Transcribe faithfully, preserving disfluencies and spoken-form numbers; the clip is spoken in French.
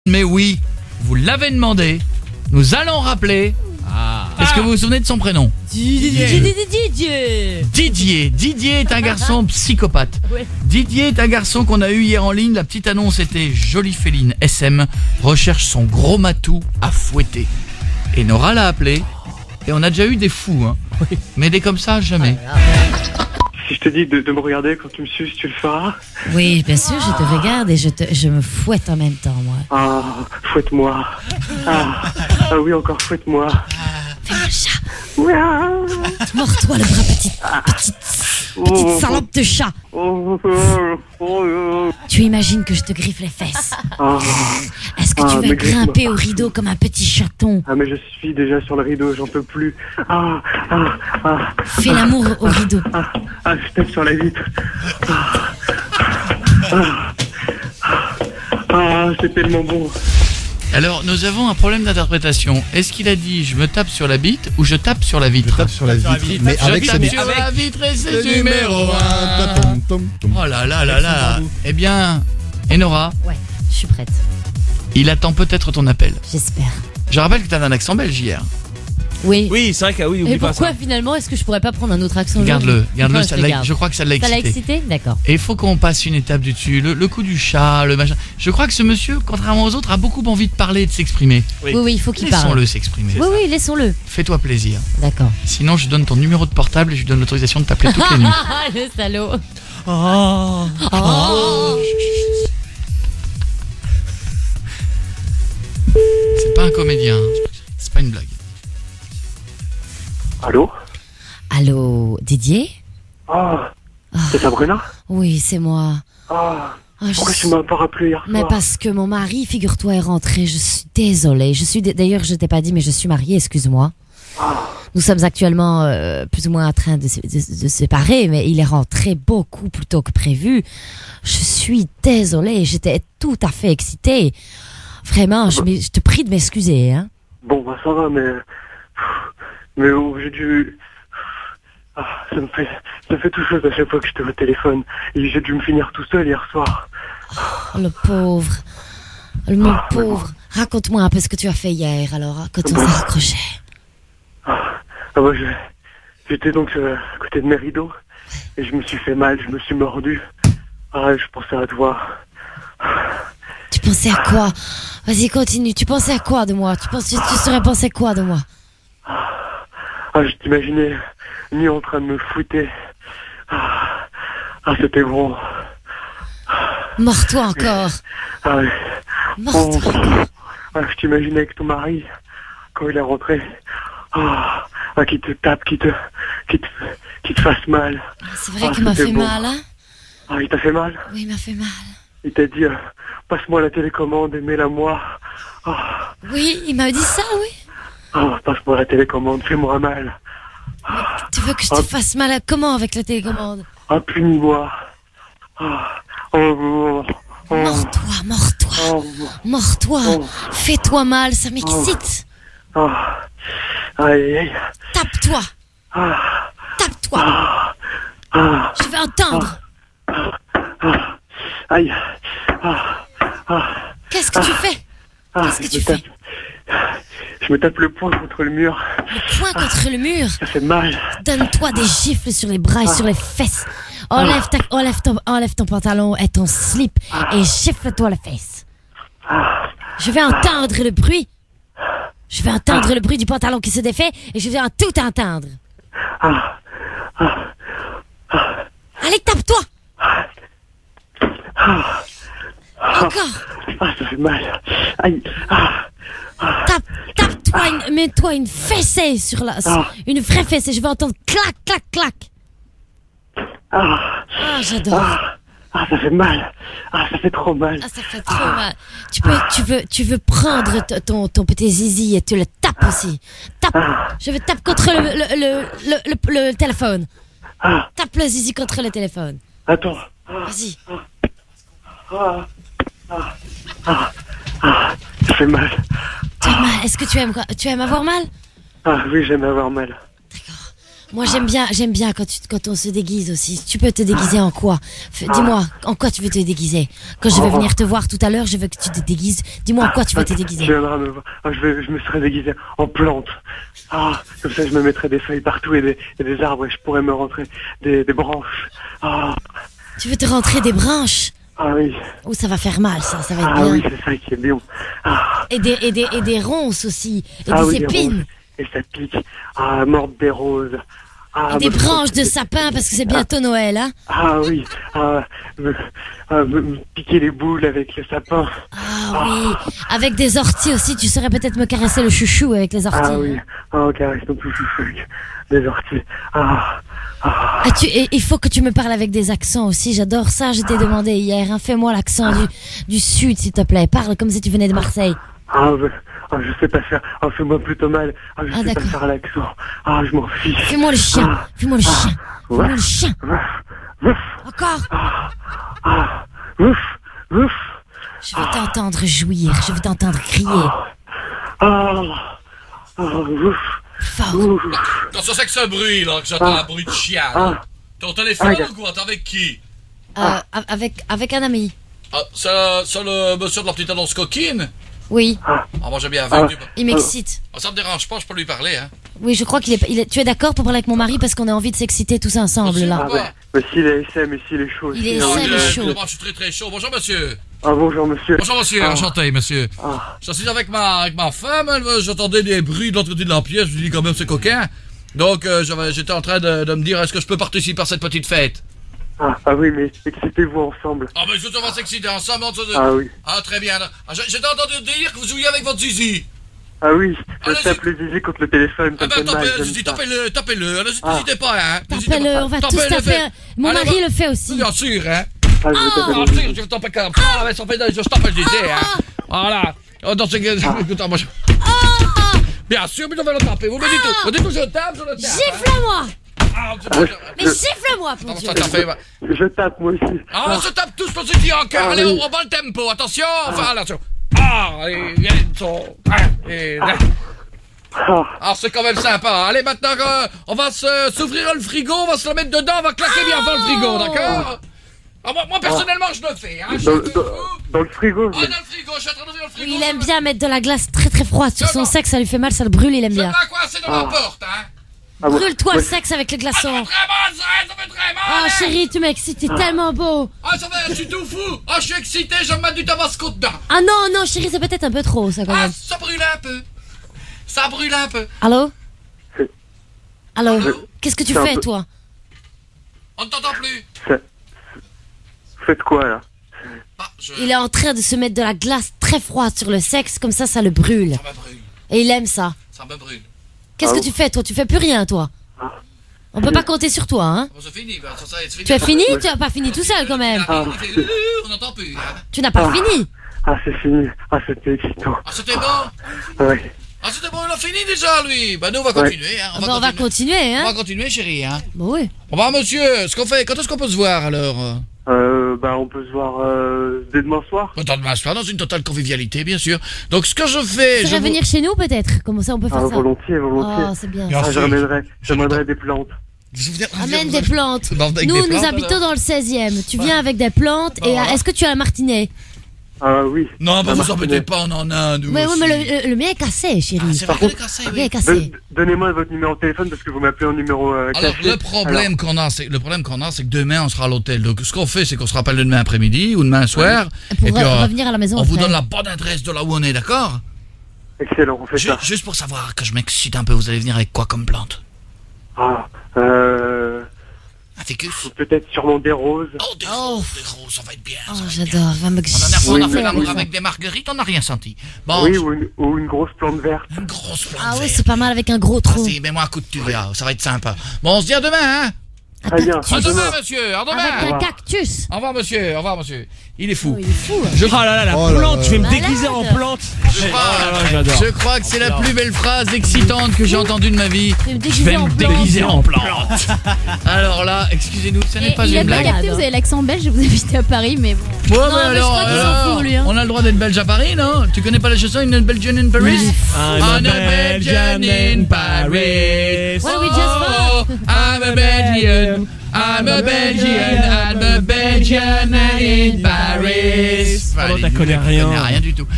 Mais oui, vous l'avez demandé, nous allons rappeler. Ah. Est-ce que vous vous souvenez de son prénom? Didier. Didier. Didier. Didier est un garçon psychopathe. Ouais. Didier est un garçon qu'on a eu hier en ligne. La petite annonce était Jolie Féline S M recherche son gros matou à fouetter. Et Nora l'a appelé. Et on a déjà eu des fous, hein. Oui. Mais des comme ça, jamais. Si je te dis de, de me regarder quand tu me suces, tu le feras? Oui, bien sûr, je te regarde et je, te, je me fouette en même temps, moi. Ah, fouette-moi. Ah, ah oui, encore fouette-moi. Fais-moi le chat. Ah. Mords-toi le bras, petite, petite, petite Oh. salope de chat. Oh, oh, oh, oh. Tu imagines que je te griffe les fesses. Ah, Est-ce que Ah, tu vas mais griffe-moi. grimper au rideau comme un petit chaton? ah, mais je suis déjà sur le rideau, j'en peux plus. Ah, ah, ah. Fais l'amour au rideau. Ah, ah, je tape sur la vitre. Ah, ah, ah, c'est tellement bon. Alors, nous avons un problème d'interprétation. Est-ce qu'il a dit je me tape sur la bite ou je tape sur la vitre? Tape sur la vitre, mais Je avec tape sa sur la vitre et c'est Le numéro un. Tom, tom, tom. Oh là là là là. Eh bien, Enora, Ouais, je suis prête. il attend peut-être ton appel. J'espère. Je rappelle que tu avais un accent belge hier. Oui. Oui, c'est vrai que oui, oublie Et pas pourquoi ça. finalement est-ce que je pourrais pas prendre un autre accent? Garde-le, garde-le, Ouais, ça je le l'a- garde. je crois que ça l'a Ça l'a excité. excité? D'accord. Et il faut qu'on passe une étape du dessus. Le, le coup du chat, le machin. Je crois que ce monsieur, contrairement aux autres, a beaucoup envie de parler et de s'exprimer. Oui. Oui, oui, il faut qu'il parle. Laissons-le s'exprimer. Oui, oui, laissons-le. Fais-toi plaisir. D'accord. Sinon, je donne ton numéro de portable et je lui donne l'autorisation de t'appeler toutes les nuits. Ah, le salaud. Oh. Oh. C'est pas un comédien. C'est pas une blague. Allô? Allô, Didier? Ah, c'est Sabrina? Oui, c'est moi. Ah, Ah, je pourquoi suis- tu m'as pas rappelé hier Mais soir? parce que mon mari, figure-toi, est rentré. Je suis désolée. Je suis dé- d'ailleurs, je t'ai pas dit, mais je suis mariée. Excuse-moi. Nous sommes actuellement euh, plus ou moins en train de, se- de, de se séparer, mais il est rentré beaucoup plus tôt que prévu. Je suis désolée. J'étais tout à fait excitée. Vraiment, je, m'ai- je te prie de m'excuser, hein. Bon, bah ça va, mais... Mais oh, j'ai dû... Ah, ça me fait... Ça me fait tout chose à chaque fois que je te au téléphone. Et j'ai dû me finir tout seul hier soir. Oh, le pauvre, le mon Ah, mais pauvre. Raconte-moi un peu ce que tu as fait hier, alors, quand on s'est raccroché. Ah, ah bah, je... J'étais donc euh, à côté de mes rideaux. Et je me suis fait mal, je me suis mordu. Ah, je pensais à toi. Tu pensais à quoi? Vas-y, continue. Tu pensais à quoi de moi? Tu penses, tu, tu serais pensé quoi de moi? Ah, je t'imaginais nu en train de me fouetter. Ah, ah c'était bon. Mords-toi encore. Ah, ouais. Mords-toi. Oh. Ah, je t'imaginais avec ton mari, quand il est rentré. Ah, ah, qui te tape, qui te, qui te, qui te fasse mal. C'est vrai Ah, qu'il m'a c'était fait bon. mal, hein? Ah, il t'a fait mal? Oui, il m'a fait mal. Il t'a dit, euh, passe-moi la télécommande et mets-la moi. Ah, Oui, il m'a dit ça, oui. ah, passe-moi la télécommande, fais-moi mal. Tu veux que je te Ah. fasse mal à comment avec la télécommande? Ah, punis-moi. Ah, oh, oh, oh, Mords-toi, mords-toi, oh, mords-toi. oh, Fais-toi mal, ça m'excite. ah, aïe, aïe, Tape-toi, ah, tape-toi. ah, ah, Je veux entendre. ah, aïe, ah, ah, Qu'est-ce que tu fais? ah, Qu'est-ce que je tu me fais? tape- Je me tape le poing contre le mur, Le poing contre le mur. ça fait mal. Donne-toi des gifles sur les bras et sur les fesses. Enlève, ta, enlève, ton, enlève ton pantalon et ton slip et gifle-toi la fesse. Je vais entendre le bruit. Je vais entendre le bruit du pantalon qui se défait et je vais en tout entendre. Ah, Allez, tape-toi. ah, Encore. ah, ça fait mal. Aïe, ah, Tape, tape-toi, une- mets-toi une fessée sur la... Ah. Une vraie fessée. Je vais entendre clac, clac, clac. ah, Ah, j'adore. ah, ah, ça fait mal. Ah, ça fait trop mal. Ah, ça fait trop mal. Tu peux, tu veux, tu veux prendre t- ton, ton petit zizi et tu le tapes aussi. Tape. Je veux tape contre le, le, le, le, le- le téléphone. Ah, Tape le zizi contre le téléphone. attends. Vas-y. Ah, ah, ah, ah, ça fait mal. Tu as mal. Est-ce que tu aimes quoi? Tu aimes avoir mal? Ah oui, j'aime avoir mal. Moi j'aime bien, j'aime bien quand, tu, quand on se déguise aussi. Tu peux te déguiser en quoi? F- Dis-moi, en quoi tu veux te déguiser? Quand je vais venir te voir tout à l'heure, je veux que tu te déguises. Dis-moi en quoi tu veux te déguiser. Je viendrai me voir. Ah, je, vais, je me serais déguisé en plante. Ah, comme ça je me mettrais des feuilles partout et des, et des arbres et je pourrais me rentrer des, des branches. Ah, Tu veux te rentrer des branches? ah oui. Oh, ça va faire mal, ça, ça va être Ah bien. oui, c'est ça qui est bien. Ah, Et des, et des, et des ronces aussi, et ah des oui, des épines, roses. Et ça pique. Ah, morte des roses. Ah, et des me- branches de sapin parce que c'est bientôt Noël, hein. Ah oui. Ah, me, ah, me, me piquer les boules avec le sapin. Ah oui, avec des orties aussi, tu saurais peut-être me caresser le chouchou avec les orties. Ah oui. Ah, ok, reste ton tout chouchou. Des orties. Ah. Ah. Ah, tu, et il faut que tu me parles avec des accents aussi, j'adore ça, je t'ai demandé hier, hein. Fais-moi l'accent du, du sud s'il te plaît, parle comme si tu venais de Marseille. Ah, mais- ah, je sais pas faire. Ah, fais-moi plutôt mal. Ah, je Ah, sais pas d'accord. faire l'accent. Ah, je m'en fiche. Fais-moi le chien, Ah. fais-moi le chien, fais-moi Ouais. le chien, Ouf, ouf, encore. ah, ouf, ouf. Je vais t'entendre jouir, je vais t'entendre crier, Ah, ah, ouf, fort. ouf. Attention, c'est que ce bruit là, que j'entends Ah. un bruit de chien. Ah, T'es au téléphone Ah, ou quoi? T'es avec qui? Euh, avec, avec un ami, Ah, c'est le, c'est le monsieur de la petite annonce coquine? oui, Ah, moi j'ai bien Ah. vu. il m'excite. Ah, ça me dérange pas, je peux lui parler, hein. Oui, je crois qu'il est, il est... Tu es d'accord pour parler avec mon mari parce qu'on a envie de s'exciter tous ensemble, Monsieur. là. ah, bah, mais s'il est S M et s'il est chaud. Il est aussi, S M hein. et Euh, chaud. Moi, je suis très très chaud. Bonjour monsieur. Ah, bonjour, monsieur. Bonjour monsieur, Ah. enchanté monsieur. Ah, Je suis avec ma, avec ma femme, elle, euh, j'entendais des bruits de l'autre côté de la pièce, je me dis quand même c'est coquin. Donc euh, j'avais- j'étais en train de, de me dire est-ce que je peux participer à cette petite fête? ah, ah oui, mais excitez-vous ensemble. Ah ben je on va s'exciter ensemble. on se- Ah oui. Ah très bien. Ah, j'ai- J'étais entendu dire que vous jouiez avec votre zizi. Ah oui, je Allez-y. tape le zizi contre le téléphone, Ah ça me ben fait mal, tapez, j'aime zizi, ça. tapez-le, tapez-le, allez, Ah. n'hésitez pas hein. N'hésitez Tapez-le, pas. on va Tapez, tous le taper. fait. Mon Allez, mari va- le fait aussi. Bien sûr hein. Ah, je vais taper Bien le zizi. sûr, je vais taper comme ça, avec son pédale, je tape le zizi hein. Voilà. Oh, dans ce écoutez, moi je... Bien sûr, mais on va le taper. Vous me dites tout. Vous dites tout, je tape, je le tape. hein. Gifle-moi! Ah, c'est bon, je- Mais gifle-moi, mon Comment Dieu! ça t'a fait? bah Je tape, moi aussi. Ah, on se tape tous pour ce qui en cœur. Ah, Allez, oui. on, on bat le tempo. Attention. Enfin, attention. Ah, allez, viens, son. Ah, et là. Ah, Ah, c'est quand même sympa. Allez, maintenant, euh, on va se- s'ouvrir le frigo, on va se le mettre dedans, on va claquer bien fort le frigo, d'accord? Ah, moi, moi, personnellement, je le fais. Hein. Je dans, suis dans, tout fou. dans le frigo. Ah, dans le frigo, je suis en train d'ouvrir le frigo. Il aime bien mettre de la glace très très froide sur son sexe, ça lui fait mal, ça le brûle, il aime Je bien. vais coincer dans la porte, hein. Ah, moi- Brûle-toi le moi- sexe avec les Ah, ça fait glaçons. très mal, ça, ça fait très mal. Oh hein. chérie, tu m'excites, t'es tellement beau. Ah, ça fait, je suis tout fou. Ah, je suis excité, je vais me mettre du tabasco dedans. Ah non, non chérie, c'est peut-être un peu trop ça quand Ah, même. ça brûle un peu. Ça brûle un peu. Allô? Allô? Allô? Qu'est-ce que tu C'est un fais peu- toi? On ne t'entend plus. Ça- Vous faites quoi, là? Ah, je... Il est en train de se mettre de la glace très froide sur le sexe, comme ça ça le brûle. Ça me brûle. Et il aime ça. Ça me brûle. Qu'est-ce Ah que bon? tu fais toi? Tu fais plus rien toi? Ah. On peut pas compter sur toi, hein? Bon, c'est fini. Ben, ça, ça, c'est fini. Tu as fini? Tu as pas fini tout seul quand même. Ah, il fait, euh, on n'entend plus. Hein. Tu n'as pas Ah. fini. Ah, c'est fini. Ah, c'était excitant. Ah, c'était bon. Ah, oui. Ah, c'était bon, il a fini déjà, lui. Bah, nous, on va Ouais. continuer. Hein. On, Bah, va on va continuer. continuer, On va hein? continuer, chérie. Hein. Bon oui. Bon, bah, monsieur, ce qu'on fait, quand est-ce qu'on peut se voir alors? Euh, bah, on peut se voir euh, dès demain soir. Dans demain soir, dans une totale convivialité, bien sûr. Donc, ce que je fais. Tu je vas vous- venir chez nous peut-être? Comment ça on peut Ah, faire ça? volontiers, volontiers. Oh, c'est bien. Bien Ah, sûr. j'amènerai, j'amènerai des plantes. Vous venez- vous Amène venez- des plantes. Bah, avec Nous, des nous plantes, habitons alors. dans le seizième. Tu viens avec des plantes et Voilà. euh, est-ce que tu as un martinet? Ah, oui. Non, bah, Un vous martinet. embêtez pas, on en a un, nous. Oui, oui, aussi. mais le, le- le mien est cassé, chérie. Ah, c'est vrai Par qu'il est contre- cassé, Le oui. mien est cassé. Don- Donnez-moi votre numéro de téléphone parce que vous m'appelez en numéro euh, Alors caché. le problème qu'on a, c'est le problème qu'on a, c'est que demain on sera à l'hôtel. Donc ce qu'on fait, c'est qu'on se rappelle le demain après-midi ou demain soir, Pour et puis re- on, revenir à la maison on vous après. donne la bonne adresse de là où on est, d'accord? Excellent, on fait Ju- ça. Juste pour savoir que je m'excite un peu, vous allez venir avec quoi comme plante? Ah, euh, Un ficus? peut-être sûrement des roses. Oh des Oh. roses, des roses, ça va être bien. Oh, ça va être bien. j'adore. Va me On en a, on a Oui, fait mais- l'amour oui. avec des marguerites, on n'a rien senti. Bon, Oui, ou une, ou une grosse plante verte. une grosse plante Ah oui, verte. c'est pas mal avec un gros tronc. Vas-y, mets-moi un coup de tuvia, ça va être sympa. Bon, on se dit à demain, hein? Un Très bien. À cactus. demain, demain. monsieur, à Avec demain. un revoir. cactus. Au revoir, monsieur, au revoir, monsieur. Il est fou. Oh, il est fou. Je Oh là là, la Oh là plante, là je vais me là. déguiser en Malade. plante. je crois- j'adore. Je crois que c'est la plus belle phrase excitante que j'ai entendue de ma vie. Je vais me Je vais déguiser en me plante. déguiser en plante. Alors là, excusez-nous, ce n'est Et pas il a une pas blague. capté, vous avez l'accent belge, vous habitez à Paris, mais bon. Ouais, Non, mais mais je alors, crois qu'il s'en alors, fout, lui, hein. on a le droit d'être belge à Paris, non? Tu connais pas la chanson Une Belgian in Paris? I'm a Belgian in Paris. Well, we just Oh, I'm a Belgian, I'm a Belgian, I'm a Belgian in Paris. Oh, t'as Allez, connais je rien. connais rien du tout.